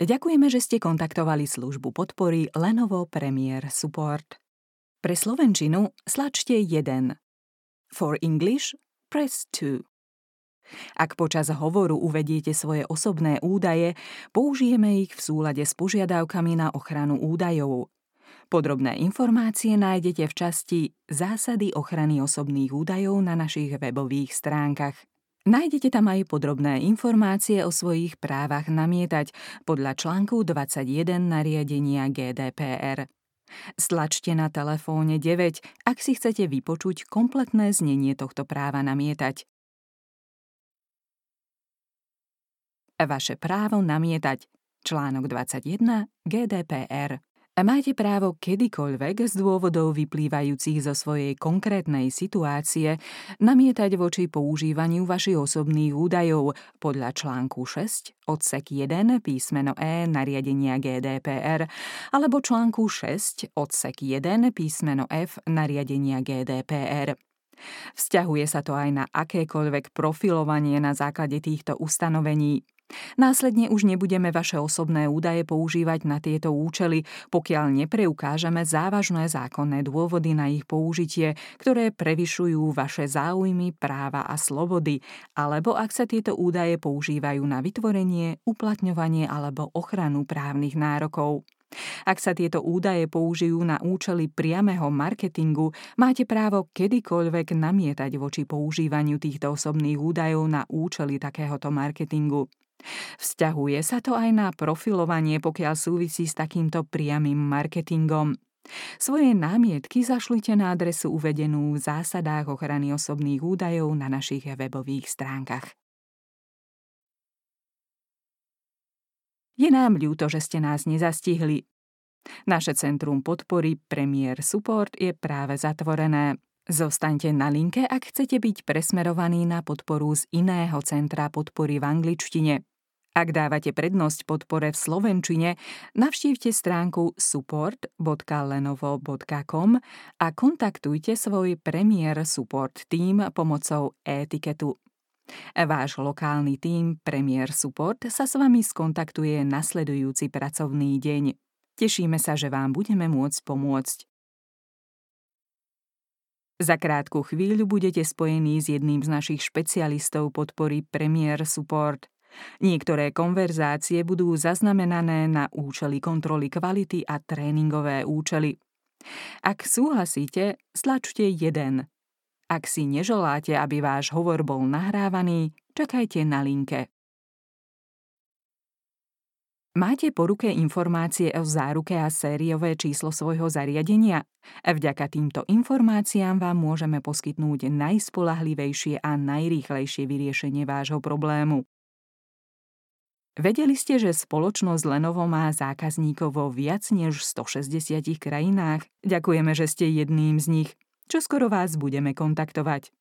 Ďakujeme, že ste kontaktovali službu podpory Lenovo Premier Support. Pre slovenčinu stlačte 1. For English, press 2. Ak počas hovoru uvediete svoje osobné údaje, použijeme ich v súlade s požiadavkami na ochranu údajov. Podrobné informácie nájdete v časti Zásady ochrany osobných údajov na našich webových stránkach. Nájdete tam aj podrobné informácie o svojich právach namietať podľa článku 21 nariadenia GDPR. Stlačte na telefóne 9, ak si chcete vypočuť kompletné znenie tohto práva namietať. Vaše právo namietať. Článok 21 GDPR. Máte právo kedykoľvek z dôvodov vyplývajúcich zo svojej konkrétnej situácie namietať voči používaniu vašich osobných údajov podľa článku 6 odsek 1 písmeno E nariadenia GDPR alebo článku 6 odsek 1 písmeno F nariadenia GDPR. Vzťahuje sa to aj na akékoľvek profilovanie na základe týchto ustanovení. Následne už nebudeme vaše osobné údaje používať na tieto účely, pokiaľ nepreukážeme závažné zákonné dôvody na ich použitie, ktoré prevyšujú vaše záujmy, práva a slobody, alebo ak sa tieto údaje používajú na vytvorenie, uplatňovanie alebo ochranu právnych nárokov. Ak sa tieto údaje použijú na účely priameho marketingu, máte právo kedykoľvek namietať voči používaniu týchto osobných údajov na účely takéhoto marketingu. Vzťahuje sa to aj na profilovanie, pokiaľ súvisí s takýmto priamym marketingom. Svoje námietky zašlite na adresu uvedenú v zásadách ochrany osobných údajov na našich webových stránkach. Je nám ľúto, že ste nás nezastihli. Naše centrum podpory Premier Support je práve zatvorené. Zostaňte na linke, ak chcete byť presmerovaní na podporu z iného centra podpory v angličtine. Ak dávate prednosť podpore v slovenčine, navštívte stránku support.lenovo.com a kontaktujte svoj Premier Support tím pomocou e-tiketu. Váš lokálny tím Premier Support sa s vami skontaktuje nasledujúci pracovný deň. Tešíme sa, že vám budeme môcť pomôcť. Za krátku chvíľu budete spojení s jedným z našich špecialistov podpory Premier Support. Niektoré konverzácie budú zaznamenané na účely kontroly kvality a tréningové účely. Ak súhlasíte, stlačte 1. Ak si neželáte, aby váš hovor bol nahrávaný, čakajte na linke. Máte po ruke informácie o záruke a sériové číslo svojho zariadenia? Vďaka týmto informáciám vám môžeme poskytnúť najspoľahlivejšie a najrýchlejšie vyriešenie vášho problému. Vedeli ste, že spoločnosť Lenovo má zákazníkov vo viac než 160 krajinách? Ďakujeme, že ste jedným z nich. Čoskoro vás budeme kontaktovať.